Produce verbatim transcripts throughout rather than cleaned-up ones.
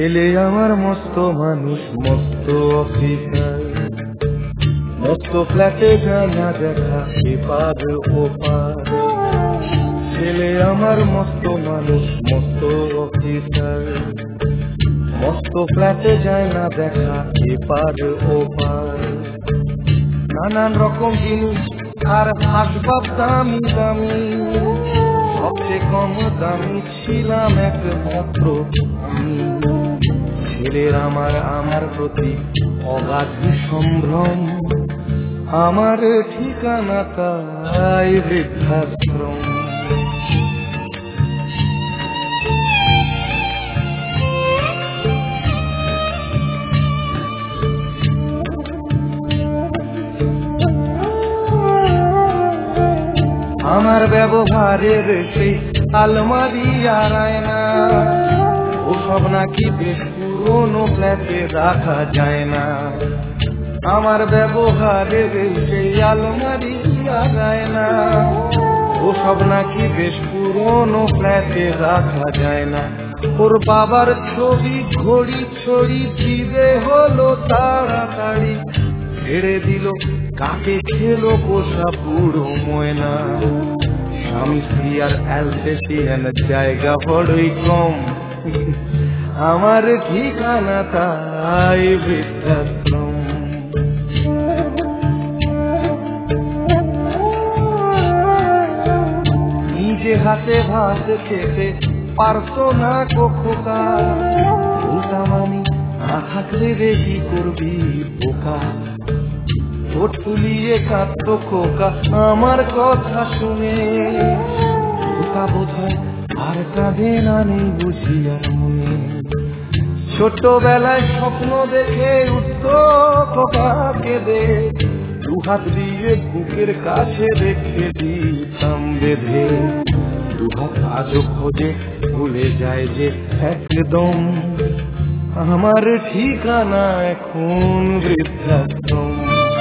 ছেলে আমার মস্ত মানুষ, মস্ত অফিসার, মস্ত ফ্ল্যাটে যায় না দেখা এপার ওপার। ছেলে আমার মস্ত মানুষ, মস্ত অফিসার, মস্ত ফ্ল্যাটে যায় না দেখা এপার ওপার। নানান রকম জিনিস আর আসবাব দামি দামি, সবচেয়ে কম দামি ছিলাম একমাত্র আমি। ছেলের আমার আমার প্রতি অগাধ সম্ভ্রম, আমার ঠিকানা তাই বৃদ্ধাশ্রম। আমার ব্যবহারের সেই আলমারি আর আয়না, ওসব নাকি বেশ পুরোনো ফ্ল্যাটে রাখা যায় না। আমার ব্যবহারের সেই আলমারি আর আয়না, ওসব নাকি বেশ পুরোনো ফ্ল্যাটে রাখা যায় না। ওর বাবার ছবি ঘড়ি ছড়ি দিবে হলো তাড়াতাড়ি, ছেড়ে দিল কাকে খেলো পোষা বুড়ো ময়না। স্বামী স্ত্রী আর অ্যালসেশিয়ান জায়গা বড়ই কম, আমার ঠিকানা তাই বৃদ্ধাশ্রম। নিজে হাতে ভাত খেতে পারতো না কখোকা, উল্টা মানি না থাকলে রে কি করবি বোকা। ঠোঁট ফুলিয়ে কাঁদতো খোকা আমার কথা শুনে, খোকা বোধহয় আর কাঁদে না, নেই বুঝি আর মনে। ছোটবেলায় স্বপ্ন দেখে উঠতো খোকা কেঁদে, দুহাত দিয়ে বুকের কাছে রেখে দিতাম বেঁধে। দুহাত আজও খোঁজে ভুলে যায় যে একদম, আমার ঠিকানা এখন বৃদ্ধাশ্রম।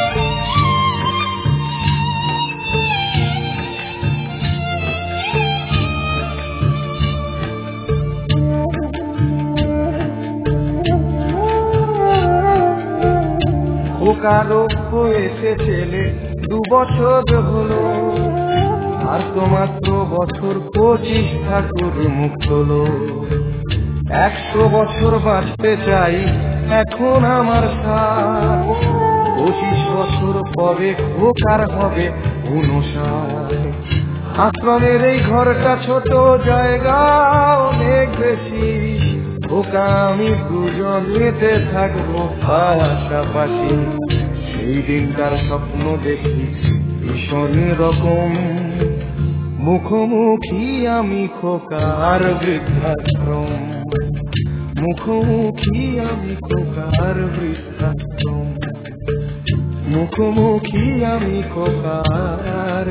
কারো হয়েছে ছেলে দু বছর হলো, আর তো মাত্র বছর পঁচিশ ঠাকুর মুখ হলো। একশো বছর বাঁচতে চাই এখন আমার সাথ, পঁচিশ বছর পরে খোকার হবে ঊনষাট। আশ্রমের এই ঘরটা ছোট, জায়গা অনেক বেশি, খোকা আমি দুজনেতে থাকবো পাশাপাশি। সেই দিনটার স্বপ্ন দেখি ভীষণ রকম, মুখোমুখি আমি খোকার বৃদ্ধাশ্রম। মুখোমুখি আমি খোকার বৃদ্ধাশ্রম, মুখোমুখি আমি খোকার